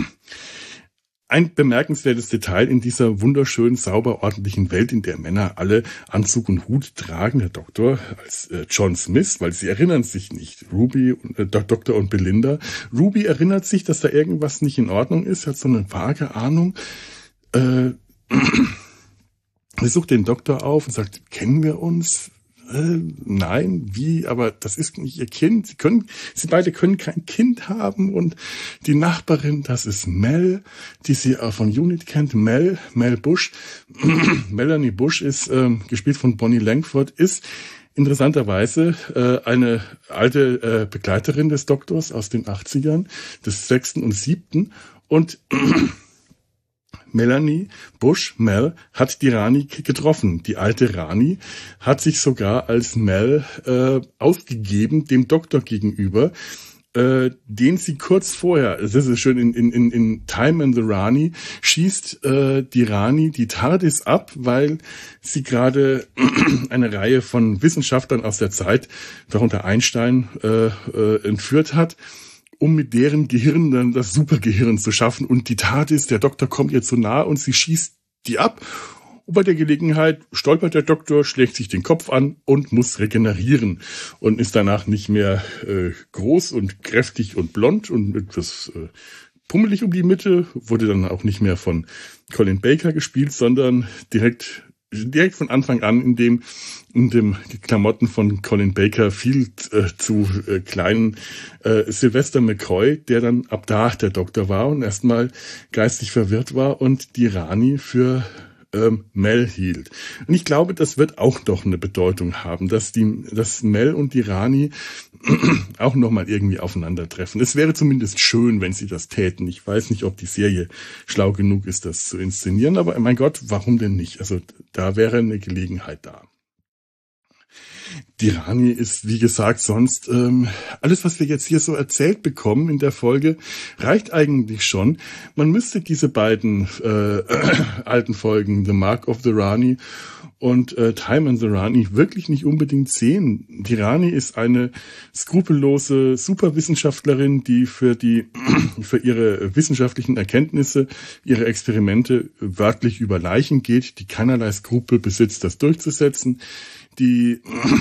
A: Ein bemerkenswertes Detail in dieser wunderschönen, sauber, ordentlichen Welt, in der Männer alle Anzug und Hut tragen, der Doktor als äh, John Smith, weil sie erinnern sich nicht, Ruby, äh, Doktor und Belinda. Ruby erinnert sich, dass da irgendwas nicht in Ordnung ist, hat so eine vage Ahnung. Äh, sie sucht den Doktor auf und sagt, kennen wir uns? Äh, nein, wie, aber das ist nicht ihr Kind. Sie können, sie beide können kein Kind haben, und die Nachbarin, das ist Mel, die sie auch von Unit kennt. Mel, Mel Bush, Melanie Bush ist ähm, gespielt von Bonnie Langford, ist interessanterweise äh, eine alte äh, Begleiterin des Doktors aus den achtzigern, des sechsten und siebten, und Melanie Bush, Mel, hat die Rani getroffen. Die alte Rani hat sich sogar als Mel äh, ausgegeben dem Doktor gegenüber. äh, den sie kurz vorher, das ist schön, in, in, in Time and the Rani, schießt äh, die Rani die TARDIS ab, weil sie gerade eine Reihe von Wissenschaftlern aus der Zeit, darunter Einstein, äh, äh, entführt hat, um mit deren Gehirn dann das Supergehirn zu schaffen. Und die TARDIS, der Doktor kommt ihr zu nah und sie schießt die ab. Und bei der Gelegenheit stolpert der Doktor, schlägt sich den Kopf an und muss regenerieren und ist danach nicht mehr äh, groß und kräftig und blond und etwas äh, pummelig um die Mitte, wurde dann auch nicht mehr von Colin Baker gespielt, sondern direkt direkt von Anfang an in dem in dem die Klamotten von Colin Baker viel äh, zu äh, kleinen äh, Sylvester McCoy, der dann ab da der Doktor war und erstmal geistig verwirrt war und die Rani für ähm, Mel hielt. Und ich glaube, das wird auch doch eine Bedeutung haben, dass die, dass Mel und die Rani auch nochmal irgendwie aufeinandertreffen. Es wäre zumindest schön, wenn sie das täten. Ich weiß nicht, ob die Serie schlau genug ist, das zu inszenieren, aber mein Gott, warum denn nicht? Also da wäre eine Gelegenheit da. Die Rani ist, wie gesagt, sonst ähm, alles, was wir jetzt hier so erzählt bekommen in der Folge, reicht eigentlich schon. Man müsste diese beiden äh, alten Folgen, The Mark of the Rani und äh, Time and the Rani, wirklich nicht unbedingt sehen. Die Rani ist eine skrupellose Superwissenschaftlerin, die für die für ihre wissenschaftlichen Erkenntnisse, ihre Experimente wörtlich über Leichen geht, die keinerlei Skrupel besitzt, das durchzusetzen, die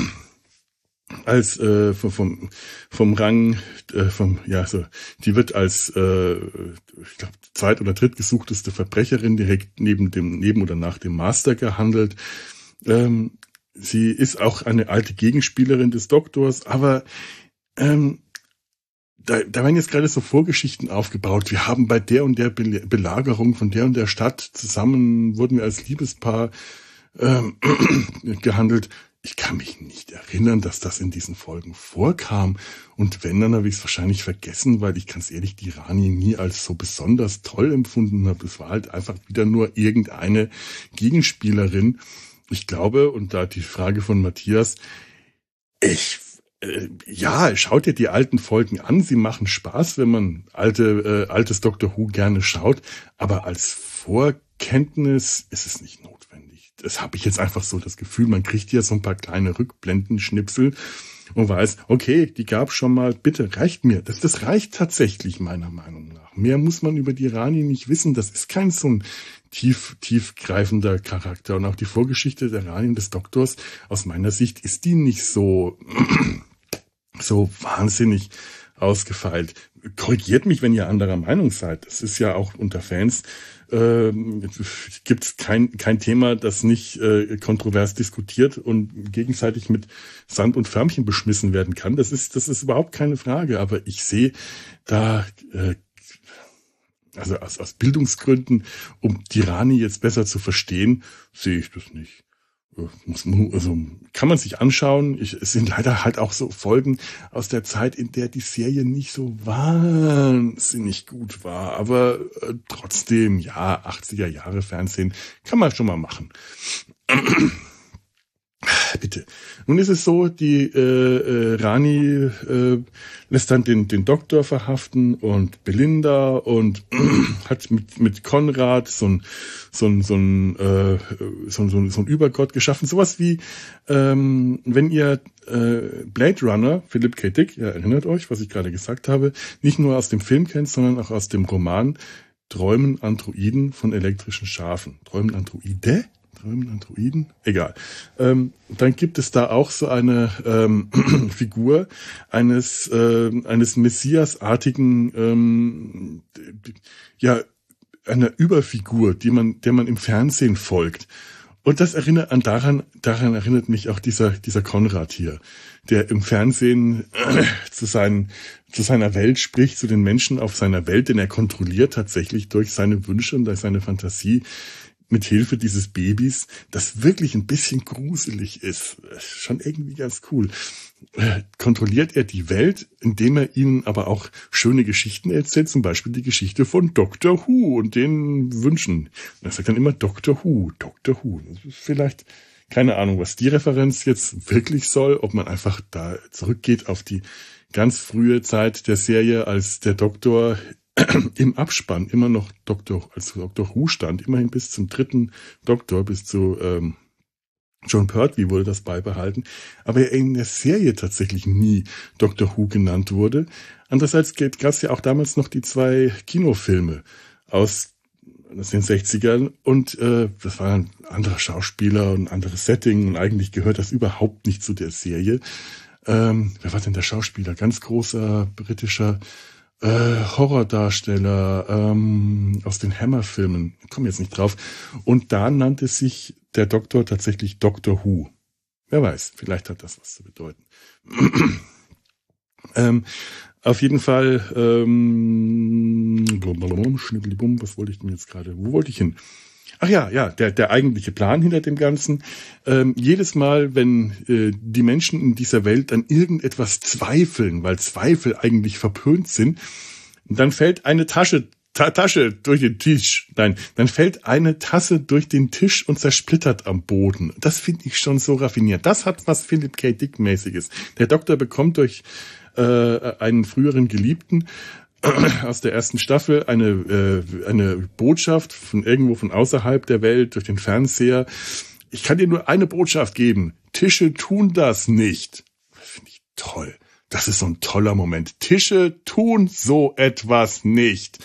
A: als äh, vom, vom vom Rang äh, vom ja so die wird als äh, ich glaube zweit- oder drittgesuchteste Verbrecherin direkt neben dem neben oder nach dem Master gehandelt. Ähm, sie ist auch eine alte Gegenspielerin des Doktors, aber ähm, da, da werden jetzt gerade so Vorgeschichten aufgebaut. Wir haben bei der und der Belagerung von der und der Stadt zusammen wurden wir als Liebespaar ähm, gehandelt. Ich kann mich nicht erinnern, dass das in diesen Folgen vorkam. Und wenn, dann habe ich es wahrscheinlich vergessen, weil ich ganz ehrlich die Rani nie als so besonders toll empfunden habe. Es war halt einfach wieder nur irgendeine Gegenspielerin. Ich glaube, und da die Frage von Matthias, ich, äh, ja, schaut dir die alten Folgen an. Sie machen Spaß, wenn man alte, äh, altes Doctor Who gerne schaut. Aber als Vorkenntnis ist es nicht notwendig. Das habe ich jetzt einfach so das Gefühl, man kriegt ja so ein paar kleine Rückblendenschnipsel und weiß, okay, die gab schon mal, bitte, reicht mir. Das, das reicht tatsächlich meiner Meinung nach. Mehr muss man über die Rani nicht wissen. Das ist kein so ein tief, tiefgreifender Charakter. Und auch die Vorgeschichte der Rani und des Doktors, aus meiner Sicht, ist die nicht so, so wahnsinnig ausgefeilt. Korrigiert mich, wenn ihr anderer Meinung seid. Das ist ja auch unter Fans ähm, gibt es kein kein Thema, das nicht äh, kontrovers diskutiert und gegenseitig mit Sand und Förmchen beschmissen werden kann. Das ist das ist überhaupt keine Frage. Aber ich sehe da äh, also aus, aus Bildungsgründen, um die Rani jetzt besser zu verstehen, sehe ich das nicht. Also kann man sich anschauen. Ich, es sind leider halt auch so Folgen aus der Zeit, in der die Serie nicht so wahnsinnig gut war. Aber äh, trotzdem, ja, achtziger Jahre Fernsehen kann man schon mal machen. Bitte. Nun ist es so, die äh, äh, Rani äh, lässt dann den den Doktor verhaften und Belinda und hat mit mit Konrad so ein so ein so ein äh, so, so, so ein Übergott geschaffen, sowas wie ähm, wenn ihr äh, Blade Runner, Philip K. Dick, ihr erinnert euch, was ich gerade gesagt habe, nicht nur aus dem Film kennt, sondern auch aus dem Roman Träumen Androiden von elektrischen Schafen. Träumen Androide? Träumen Androiden? Egal. Ähm, dann gibt es da auch so eine ähm, Figur eines äh, eines Messias-artigen, ähm, ja, einer Überfigur, die man, der man im Fernsehen folgt. Und das erinnert an daran, daran erinnert mich auch dieser dieser Konrad hier, der im Fernsehen äh, zu seinen zu seiner Welt spricht, zu den Menschen auf seiner Welt, denn er kontrolliert tatsächlich durch seine Wünsche und durch seine Fantasie mit Hilfe dieses Babys, das wirklich ein bisschen gruselig ist, schon irgendwie ganz cool, äh, kontrolliert er die Welt, indem er ihnen aber auch schöne Geschichten erzählt, zum Beispiel die Geschichte von Doctor Who und den Wünschen. Und er sagt dann immer Doctor Who, Doctor Who. Das ist vielleicht, keine Ahnung, was die Referenz jetzt wirklich soll, ob man einfach da zurückgeht auf die ganz frühe Zeit der Serie, als der Doktor im Abspann immer noch Doktor, als Doktor Who stand, immerhin bis zum dritten Doktor, bis zu ähm, John Pertwee wurde das beibehalten, aber er in der Serie tatsächlich nie Doktor Who genannt wurde. Andererseits gab es ja auch damals noch die zwei Kinofilme aus den sechzigern und äh, das war ein anderer Schauspieler und ein anderes Setting und eigentlich gehört das überhaupt nicht zu der Serie. Ähm, wer war denn der Schauspieler? Ganz großer britischer äh, Horrordarsteller ähm, aus den Hammer-Filmen. Ich komme jetzt nicht drauf. Und da nannte sich der Doktor tatsächlich Doctor Who. Wer weiß, vielleicht hat das was zu bedeuten. ähm, auf jeden Fall, ähm, was wollte ich denn jetzt gerade? Wo wollte ich hin? Ach ja, ja, der, der eigentliche Plan hinter dem Ganzen. Ähm, jedes Mal, wenn äh, die Menschen in dieser Welt an irgendetwas zweifeln, weil Zweifel eigentlich verpönt sind, dann fällt eine Tasche, Ta- Tasche durch den Tisch. Nein, dann fällt eine Tasse durch den Tisch und zersplittert am Boden. Das finde ich schon so raffiniert. Das hat was Philip K. Dick-mäßiges. Der Doktor bekommt durch äh, einen früheren Geliebten aus der ersten Staffel eine äh, eine Botschaft von irgendwo von außerhalb der Welt durch den Fernseher. Ich kann dir nur eine Botschaft geben. Tische tun das nicht. Das finde ich toll. Das ist so ein toller Moment. Tische tun so etwas nicht.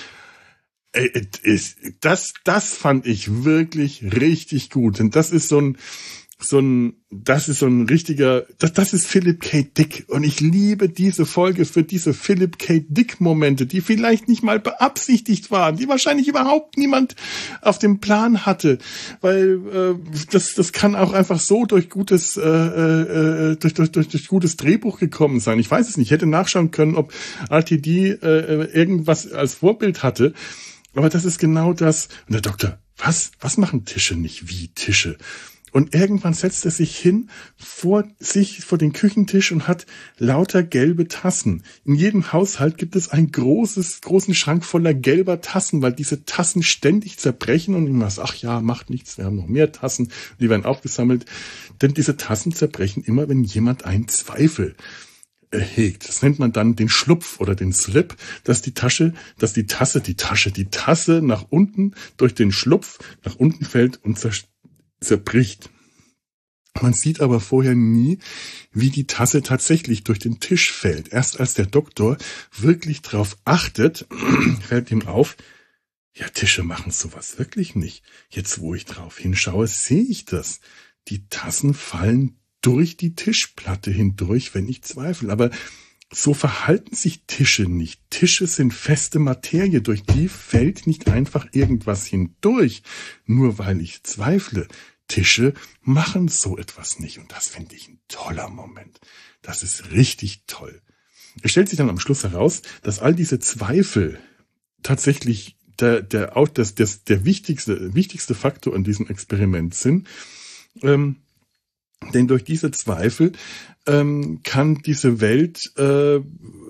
A: Äh, ist, das das fand ich wirklich richtig gut. Und das ist so ein so ein, das ist so ein richtiger, das, das ist Philip K. Dick. Und ich liebe diese Folge für diese Philip K. Dick-Momente, die vielleicht nicht mal beabsichtigt waren, die wahrscheinlich überhaupt niemand auf dem Plan hatte. Weil äh, das, das kann auch einfach so durch gutes, äh, äh, durch, durch, durch, durch gutes Drehbuch gekommen sein. Ich weiß es nicht. Ich hätte nachschauen können, ob R T D äh, irgendwas als Vorbild hatte. Aber das ist genau das. Und der Doktor, was, was machen Tische nicht wie Tische? Und irgendwann setzt er sich hin vor sich, vor den Küchentisch und hat lauter gelbe Tassen. In jedem Haushalt gibt es einen großes, großen Schrank voller gelber Tassen, weil diese Tassen ständig zerbrechen und immer sagt, ach ja, macht nichts, wir haben noch mehr Tassen, die werden aufgesammelt. Denn diese Tassen zerbrechen immer, wenn jemand einen Zweifel hegt. Das nennt man dann den Schlupf oder den Slip, dass die Tasche, dass die Tasse, die Tasche, die Tasse nach unten durch den Schlupf nach unten fällt und zerstört. zerbricht. Man sieht aber vorher nie, wie die Tasse tatsächlich durch den Tisch fällt. Erst als der Doktor wirklich drauf achtet, fällt ihm auf, ja, Tische machen sowas wirklich nicht. Jetzt, wo ich drauf hinschaue, sehe ich das. Die Tassen fallen durch die Tischplatte hindurch, wenn ich zweifle. Aber so verhalten sich Tische nicht. Tische sind feste Materie, durch die fällt nicht einfach irgendwas hindurch, nur weil ich zweifle. Tische machen so etwas nicht. Und das finde ich ein toller Moment. Das ist richtig toll. Es stellt sich dann am Schluss heraus, dass all diese Zweifel tatsächlich der, der, auch das, das, der wichtigste, wichtigste Faktor in diesem Experiment sind. Ähm, denn durch diese Zweifel ähm, kann diese Welt äh,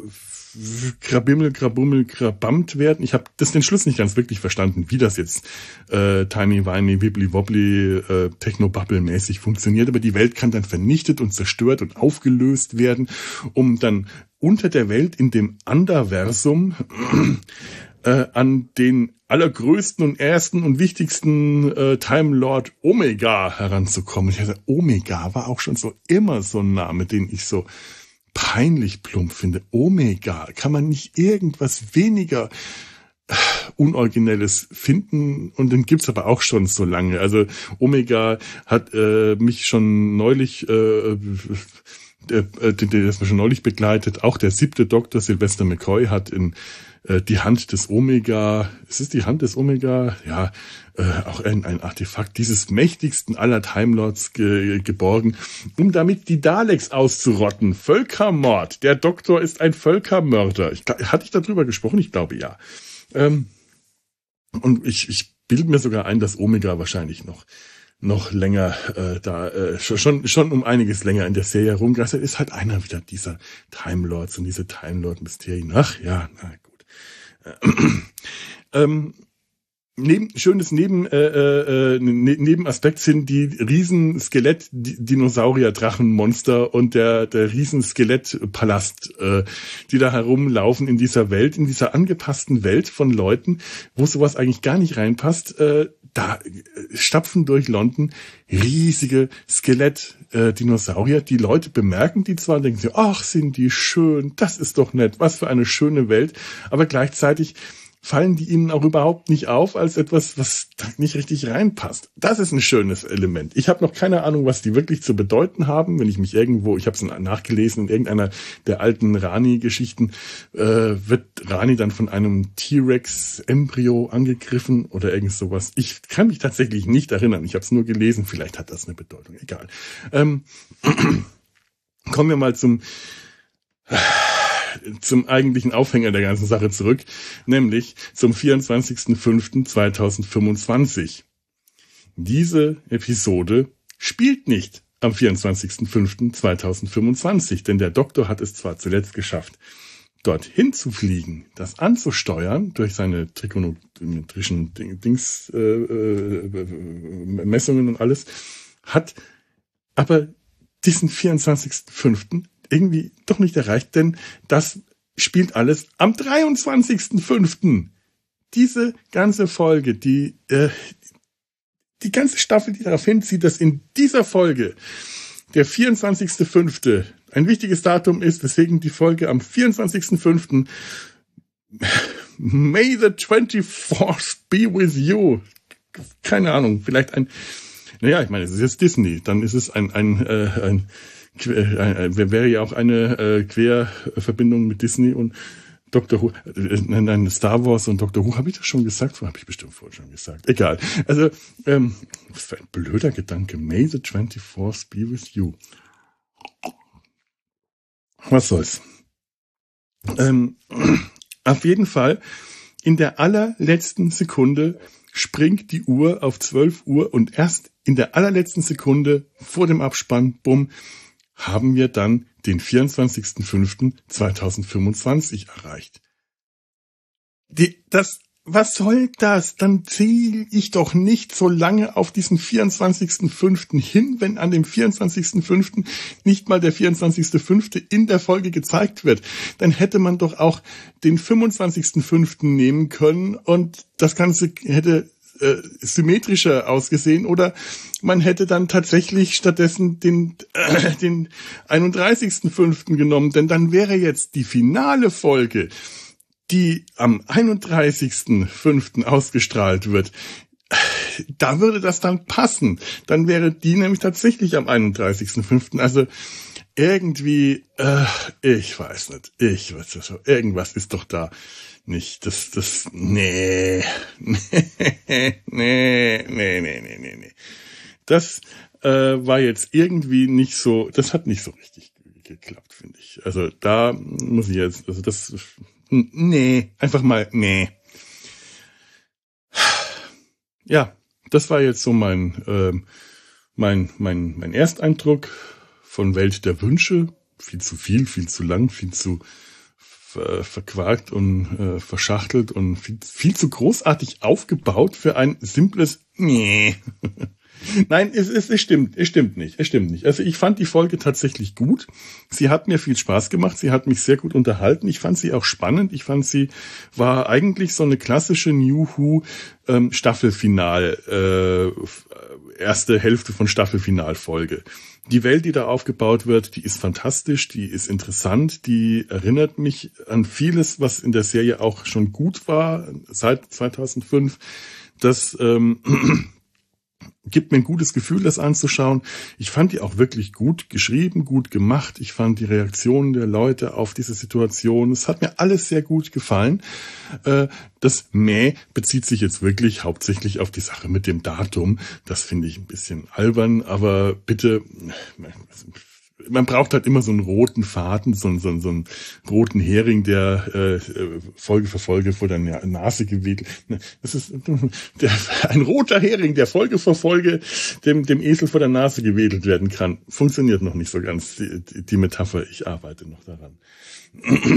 A: Krabimmel, Krabummel, Krabamt werden. Ich habe das den Schluss nicht ganz wirklich verstanden, wie das jetzt äh, timey-wimey, wibbly-wobbly, äh, Techno-Bubble-mäßig funktioniert. Aber die Welt kann dann vernichtet und zerstört und aufgelöst werden, um dann unter der Welt in dem Anderversum äh, an den allergrößten und ersten und wichtigsten äh, Time Lord Omega heranzukommen. Ich dachte, Omega war auch schon so immer so ein Name, den ich so peinlich plump finde. Omega. Kann man nicht irgendwas weniger Unoriginelles finden? Und den gibt's aber auch schon so lange. Also Omega hat äh, mich schon neulich, äh, der, der, der ist mir schon neulich begleitet. Auch der siebte Doktor, Sylvester McCoy, hat in äh, die Hand des Omega, ist es die Hand des Omega? Ja, äh, auch ein, ein Artefakt dieses mächtigsten aller Time Lords ge, geborgen, um damit die Daleks auszurotten. Völkermord. Der Doktor ist ein Völkermörder. Ich, hatte ich darüber gesprochen? Ich glaube, ja. Ähm, und ich, ich bilde mir sogar ein, dass Omega wahrscheinlich noch noch länger äh, da äh, schon schon um einiges länger in der Serie rumgeistert ist, halt einer wieder dieser Time Lords und diese Time Lord Mysterien. Ach ja, na gut. Ähm, Neben, schönes Neben, äh, äh, ne, Nebenaspekt sind die riesen Skelett-Dinosaurier-Drachenmonster und der, der riesen Skelettpalast, äh, die da herumlaufen in dieser Welt, in dieser angepassten Welt von Leuten, wo sowas eigentlich gar nicht reinpasst. Äh, da stapfen durch London riesige Skelett-Dinosaurier. Die Leute bemerken die zwar und denken sich, ach, sind die schön, das ist doch nett, was für eine schöne Welt, aber gleichzeitig fallen die ihnen auch überhaupt nicht auf als etwas, was da nicht richtig reinpasst. Das ist ein schönes Element. Ich habe noch keine Ahnung, was die wirklich zu bedeuten haben. Wenn ich mich irgendwo, ich habe es nachgelesen, in irgendeiner der alten Rani-Geschichten, äh, wird Rani dann von einem T-Rex-Embryo angegriffen oder irgend sowas. Ich kann mich tatsächlich nicht erinnern. Ich habe es nur gelesen. Vielleicht hat das eine Bedeutung. Egal. Ähm, kommen wir mal zum... zum eigentlichen Aufhänger der ganzen Sache zurück, nämlich zum vierundzwanzigsten fünften zweitausendfünfundzwanzig. Diese Episode spielt nicht am vierundzwanzigsten fünften zweitausendfünfundzwanzig, denn der Doktor hat es zwar zuletzt geschafft, dorthin zu fliegen, das anzusteuern durch seine trigonometrischen Dings, äh, äh, Messungen und alles, hat aber diesen vierundzwanzigsten fünften irgendwie doch nicht erreicht, denn das spielt alles am dreiundzwanzigsten fünften Diese ganze Folge, die äh, die ganze Staffel, die darauf hinzieht, dass in dieser Folge der vierundzwanzigste fünfte ein wichtiges Datum ist, weswegen die Folge am vierundzwanzigsten fünften May the twenty-fourth be with you. Keine Ahnung, vielleicht ein, naja, ich meine, es ist jetzt Disney, dann ist es ein, ein, äh, ein wäre ja auch eine äh, Querverbindung mit Disney und Doctor Who, äh, nein, Star Wars und Doctor Who, habe ich das schon gesagt? Habe ich bestimmt vorher schon gesagt. Egal. Also, ähm, was für ein blöder Gedanke. May the twenty-fourth be with you. Was soll's. Ähm, auf jeden Fall, in der allerletzten Sekunde springt die Uhr auf zwölf Uhr und erst in der allerletzten Sekunde vor dem Abspann, bumm, haben wir dann den vierundzwanzigsten fünften zweitausendfünfundzwanzig erreicht. Die, das, was soll das? Dann zähle ich doch nicht so lange auf diesen vierundzwanzigsten fünften hin, wenn an dem vierundzwanzigsten fünften nicht mal der vierundzwanzigste fünfte in der Folge gezeigt wird. Dann hätte man doch auch den fünfundzwanzigsten fünften nehmen können und das Ganze hätte äh, symmetrischer ausgesehen oder man hätte dann tatsächlich stattdessen den äh, den einunddreißigsten fünften genommen, denn dann wäre jetzt die finale Folge, die am einunddreißigsten fünften ausgestrahlt wird, da würde das dann passen. Dann wäre die nämlich tatsächlich am einunddreißigsten fünften Also irgendwie, äh, ich weiß nicht, ich weiß nicht, irgendwas ist doch da nicht, das, das, nee, nee, nee, nee, nee, nee, nee, nee. Das äh, war jetzt irgendwie nicht so, das hat nicht so richtig geklappt, finde ich. Also da muss ich jetzt, also das, nee, einfach mal, nee. Ja, das war jetzt so mein, ähm, mein, mein, mein Ersteindruck von Welt der Wünsche. Viel zu viel, viel zu lang, viel zu ver- verquakt und äh, verschachtelt und viel, viel zu großartig aufgebaut für ein simples Nee. Nein, es, es, es stimmt, es stimmt nicht, es stimmt nicht. Also ich fand die Folge tatsächlich gut. Sie hat mir viel Spaß gemacht, sie hat mich sehr gut unterhalten. Ich fand sie auch spannend. Ich fand sie war eigentlich so eine klassische New Who ähm, Staffelfinal, äh, erste Hälfte von Staffelfinalfolge. Die Welt, die da aufgebaut wird, die ist fantastisch, die ist interessant, die erinnert mich an vieles, was in der Serie auch schon gut war seit zweitausendfünf. Das ähm, gibt mir ein gutes Gefühl, das anzuschauen. Ich fand die auch wirklich gut geschrieben, gut gemacht. Ich fand die Reaktionen der Leute auf diese Situation, es hat mir alles sehr gut gefallen. Das Mäh bezieht sich jetzt wirklich hauptsächlich auf die Sache mit dem Datum. Das finde ich ein bisschen albern, aber bitte, man braucht halt immer so einen roten Faden, so einen, so einen, so einen roten Hering, der äh, Folge für Folge vor der Nase gewedelt. Das ist der, ein roter Hering, der Folge für Folge dem, dem Esel vor der Nase gewedelt werden kann. Funktioniert noch nicht so ganz, die, die Metapher. Ich arbeite noch daran.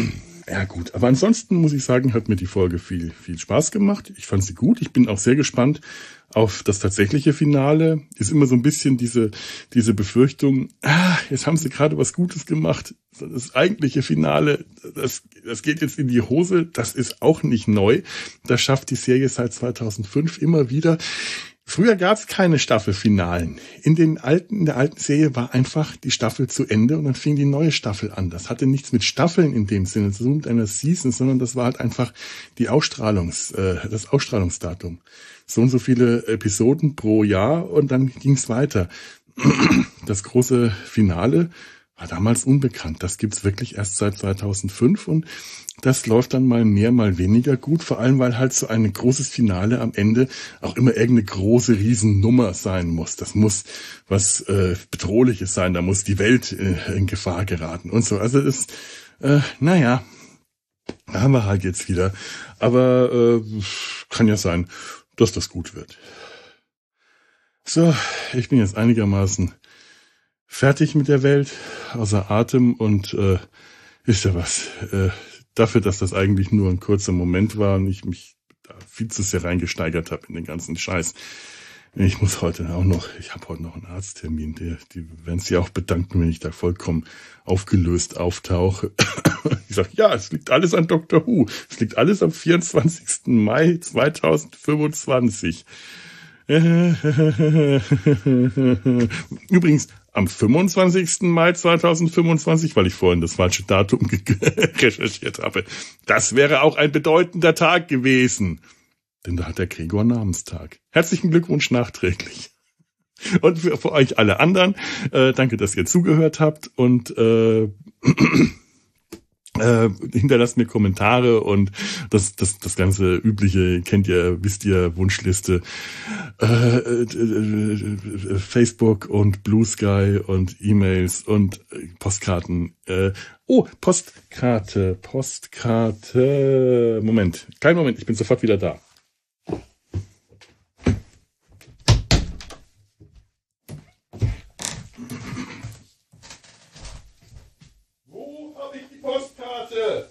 A: Ja gut, aber ansonsten muss ich sagen, hat mir die Folge viel, viel Spaß gemacht. Ich fand sie gut. Ich bin auch sehr gespannt auf das tatsächliche Finale. Ist immer so ein bisschen diese, diese Befürchtung, ah, jetzt haben sie gerade was Gutes gemacht. Das eigentliche Finale, das, das geht jetzt in die Hose. Das ist auch nicht neu. Das schafft die Serie seit zweitausendfünf immer wieder. Früher gab es keine Staffelfinalen. In den alten, in der alten Serie war einfach die Staffel zu Ende und dann fing die neue Staffel an. Das hatte nichts mit Staffeln in dem Sinne, so mit einer Season, sondern das war halt einfach die Ausstrahlungs, äh, das Ausstrahlungsdatum. So und so viele Episoden pro Jahr und dann ging's weiter. Das große Finale war damals unbekannt. Das gibt's wirklich erst seit zweitausendfünf und das läuft dann mal mehr, mal weniger gut, vor allem weil halt so ein großes Finale am Ende auch immer irgendeine große Riesennummer sein muss. Das muss was äh, Bedrohliches sein, da muss die Welt äh, in Gefahr geraten und so. Also das, äh, naja, da haben wir halt jetzt wieder. Aber äh, kann ja sein, dass das gut wird. So, ich bin jetzt einigermaßen fertig mit der Welt, außer Atem und äh, ist ja was. Äh, Dafür, dass das eigentlich nur ein kurzer Moment war und ich mich da viel zu sehr reingesteigert habe in den ganzen Scheiß. Ich muss heute auch noch, ich habe heute noch einen Arzttermin, die, die werden sich auch bedanken, wenn ich da vollkommen aufgelöst auftauche. Ich sage, ja, es liegt alles an Doktor Who. Es liegt alles am vierundzwanzigsten Mai zweitausendfünfundzwanzig. Übrigens, am fünfundzwanzigsten Mai zweitausendfünfundzwanzig, weil ich vorhin das falsche Datum recherchiert habe. Das wäre auch ein bedeutender Tag gewesen. Denn da hat der Gregor Namenstag. Herzlichen Glückwunsch nachträglich. Und für, für euch alle anderen, äh, danke, dass ihr zugehört habt und äh, Äh, hinterlasst mir Kommentare und das das das ganze übliche kennt ihr, wisst ihr, Wunschliste, äh, äh, äh, Facebook und Blue Sky und E-Mails und Postkarten. Äh, oh, Postkarte, Postkarte. Moment, kleinen Moment, ich bin sofort wieder da. Postkarte.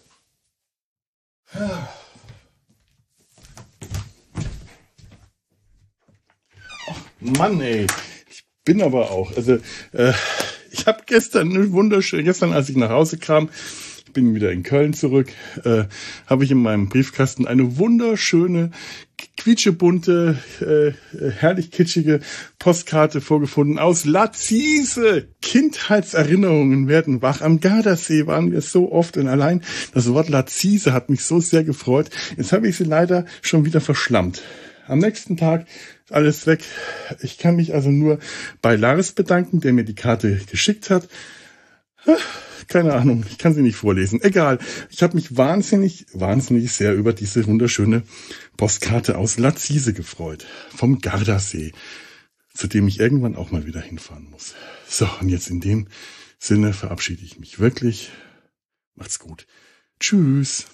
A: Ach, Mann, ey. Ich bin aber auch, also, äh, ich habe gestern, wunderschön, gestern, als ich nach Hause kam, ich bin wieder in Köln zurück, äh, habe ich in meinem Briefkasten eine wunderschöne, quietschebunte, äh, herrlich kitschige Postkarte vorgefunden aus Lazise. Kindheitserinnerungen werden wach. Am Gardasee waren wir so oft und allein das Wort Lazise hat mich so sehr gefreut. Jetzt habe ich sie leider schon wieder verschlammt. Am nächsten Tag ist alles weg. Ich kann mich also nur bei Lars bedanken, der mir die Karte geschickt hat. Keine Ahnung, ich kann sie nicht vorlesen. Egal, ich habe mich wahnsinnig, wahnsinnig sehr über diese wunderschöne Postkarte aus Lazise gefreut. Vom Gardasee, zu dem ich irgendwann auch mal wieder hinfahren muss. So, und jetzt in dem Sinne verabschiede ich mich wirklich. Macht's gut. Tschüss.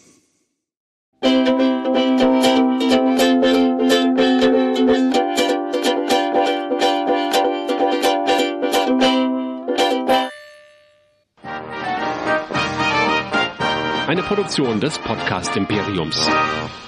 B: Eine Produktion des Podcast Imperiums.